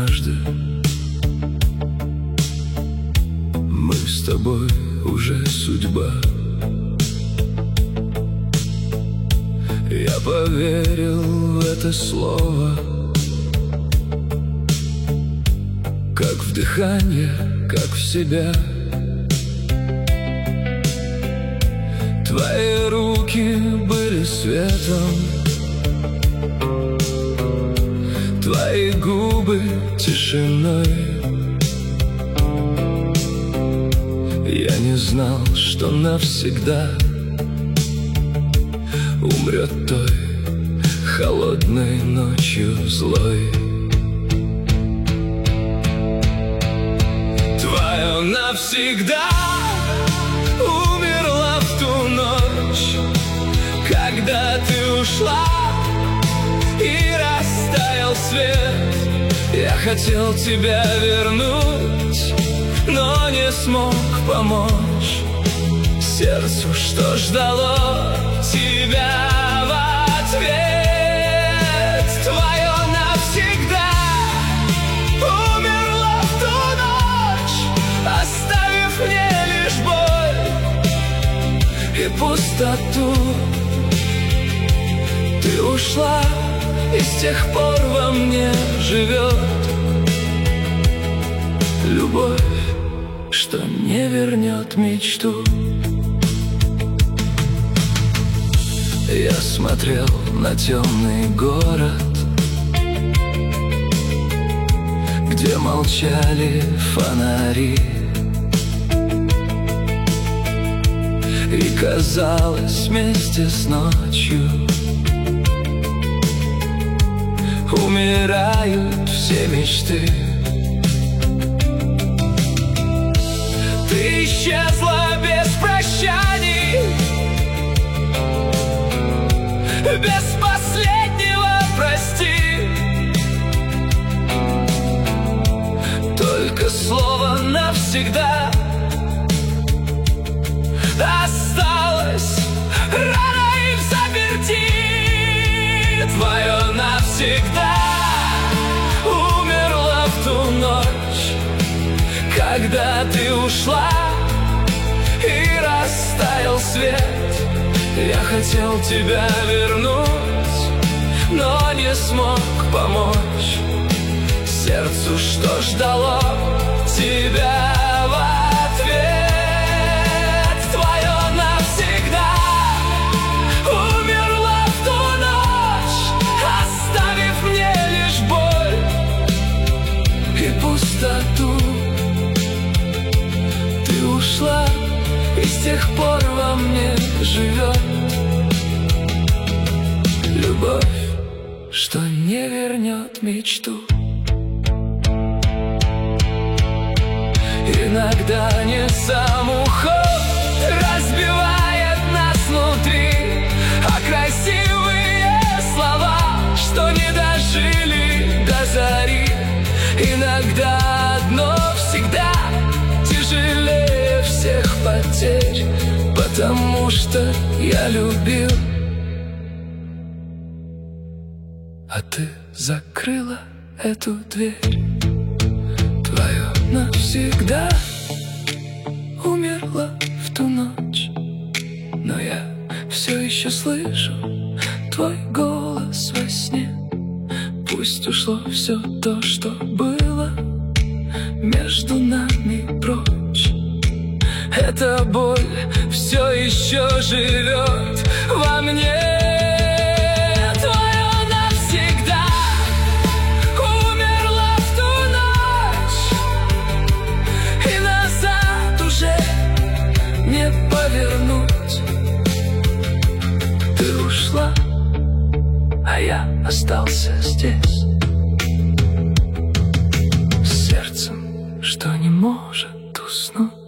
однажды мы с тобой уже судьба. Я поверил в это слово, как в дыхание, как в себя. Твои руки были светом, твои губы тишиной. Я не знал, что навсегда умрет той холодной ночью злой. Твое навсегда умерла в ту ночь, когда ты ушла и растаял свет. Я хотел тебя вернуть, но не смог помочь сердцу, что ждало тебя в ответ. Твое навсегда умерло в ту ночь, оставив мне лишь боль и пустоту. Ты ушла, и с тех пор во мне живет любовь, что не вернет мечту. Я смотрел на темный город, где молчали фонари, и казалось, вместе с ночью умирают все мечты. Ты исчезла без прощаний, без последнего прости. Только слово навсегда осталось раной взаперти. Твое навсегда умерло в ту ночь, когда ты ушла и растаял свет. Я хотел тебя вернуть, но не смог помочь сердцу, что ждало тебя в ответ. Твое навсегда умерло в ту ночь, оставив мне лишь боль и пустоту. Ты ушла, и с тех пор во мне живет любовь, что не вернет мечту. Иногда не сам уход разбивает нас внутри, а красивые слова, что не дожили до зари. Иногда одно всегда тяжелее всех потерь, потому что я любил, а ты закрыла эту дверь. Твое навсегда умерла в ту ночь, но я все еще слышу твой голос во сне. Пусть ушло все то, что было между нами прочь, эта боль все еще живет во мне. Твое навсегда умерло в ту ночь, и назад уже не повернуть. Ты ушла, а я остался здесь, с сердцем, что не может уснуть.